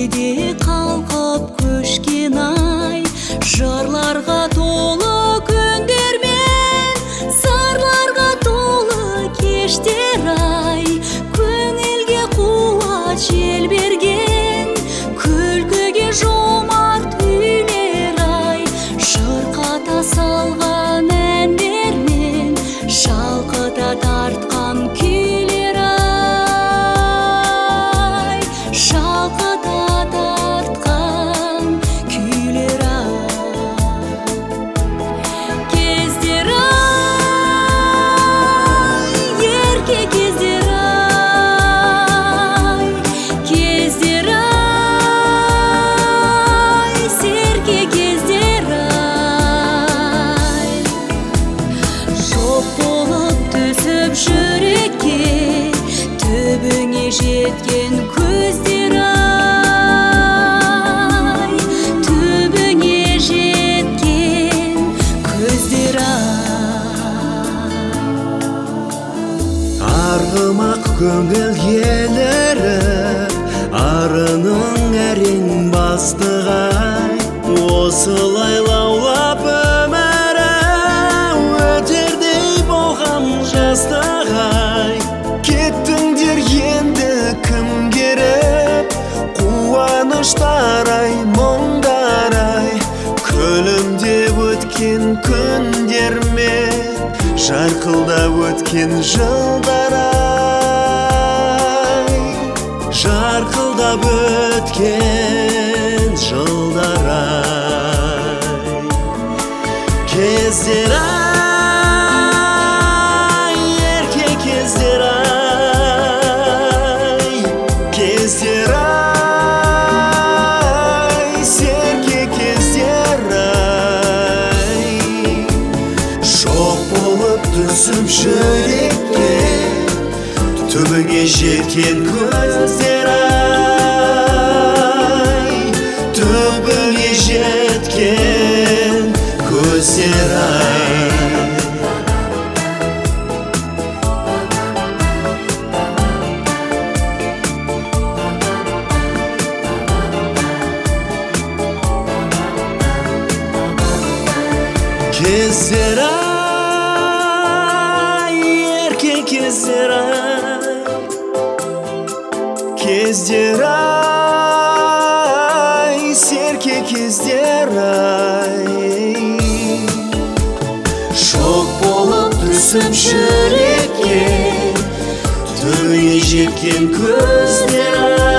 өлкеде қалқып көшкен ай, жырларға толы күндермен, сырларға толы кештер ай, көңілге қуат жел берген, күлкіге жомарт үйлер ай, шырқата салған әндермен, шалқыта тартқан күйлер ай, шалқыта тартқан күйлер ай. Кездер ай, ерке кездер ай, кездер ай, серке кездер ай. Жоқ болып түсіп жүрекке, түбіңе жеткен көздер ай, түбіңе жеткен көздер ай. Арғымақ көңіл еліріп, арының әрең бастығай, осылай лаулап өмірі өтердей болған жастығай. Кеттіңдер енді кім керіп, қуаныштар ай, мұңдар ай, күлімдеп өткен күндер ме, жарқылдап өткен жылдар ай, жарқылдап өткен жылдар ай. Кездер ай, ерке кездер ай, кездер ай, серке кездер ай. Жоқ болып түсіп жүрекке, түбіңе жеткен көздер ай, түбіңе жеткен көздер ай. Кездер ай, ерке кездер ай, кездер ай, серке кездер ай. Шоқ болып түсіп жүрекке, түбіңе жеткен көздер ай.